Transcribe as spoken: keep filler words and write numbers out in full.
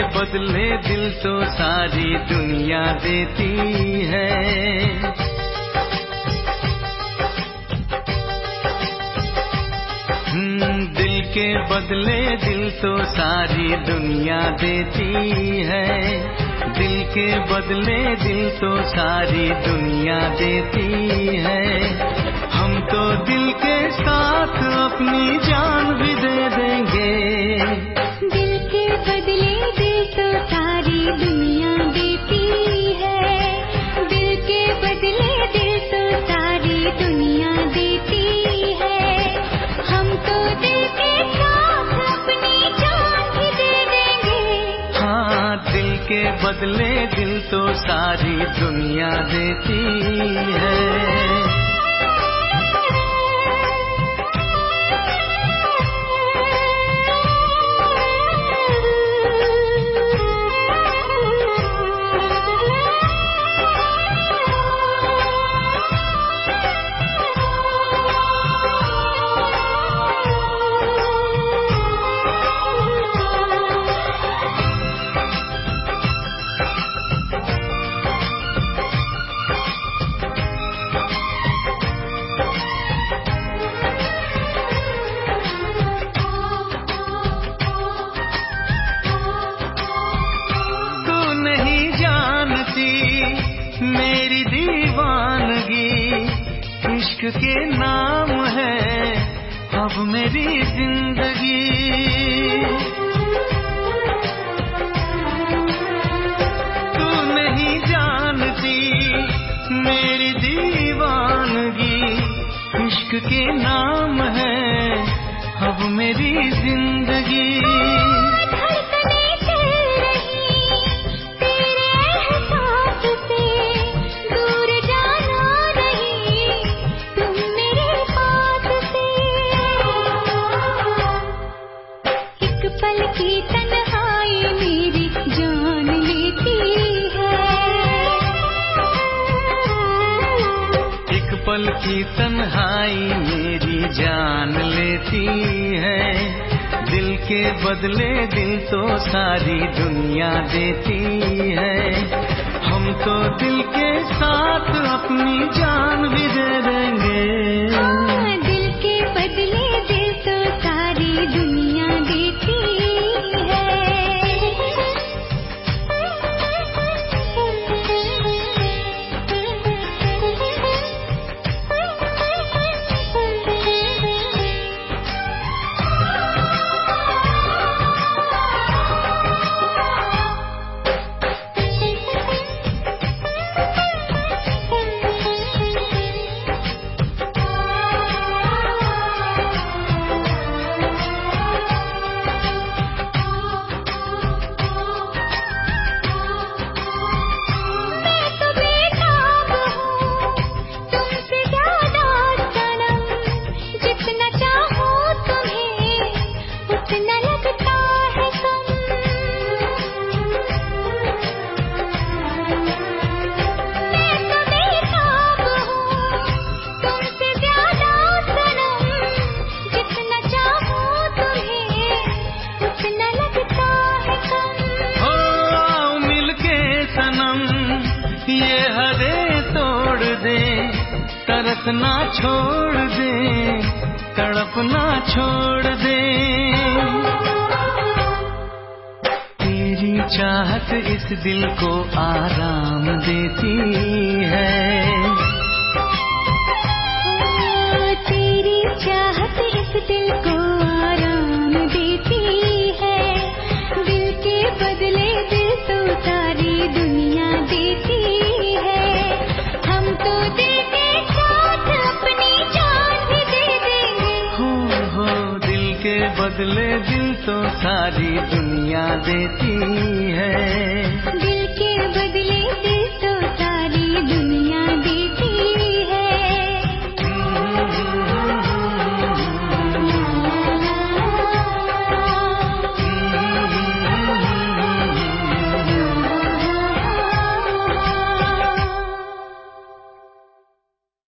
बदले दिल तो सारी दुनिया देती है। दिल के बदले दिल तो सारी दुनिया देती है। दिल के बदले दिल तो सारी दुनिया देती है। हम तो दिल के साथ अपनी जान भी दे देंगे। दिल के बदले दिल तो सारी दुनिया देती है। दिल के बदले दिल तो सारी दुनिया देती है। हम तो दिल के साथ अपनी जान भी दे देंगे। हाँ, दिल के बदले दिल तो सारी दुनिया देती है। मेरी दीवानगी इश्क के नाम है अब मेरी जिंदगी। तू नहीं जानती मेरी दीवानगी इश्क के नाम है अब मेरी जिंदगी। पल की तन्हाई मेरी जान लेती है। एक पल की तन्हाई मेरी जान लेती है। दिल के बदले दिल तो सारी दुनिया देती है। हम तो दिल के साथ अपनी जान भी दे देंगे। हाँ, दिल के बदले दिल तो सारी दुनिया देती है। ये हदे तोड़ दे, तरसना छोड़ दे, तड़पना छोड़ दे। तेरी चाहत इस दिल को आराम देती है। तेरी चाहत इस दिल को आराम देती है। दिल के बदले दिल तो सारी दुनिया देती है। हम तो दिल के साथ अपनी जान भी दे देंगे। हो हो दिल के बदले दिल तो सारी दुनिया देती है। दिल के बदले दिल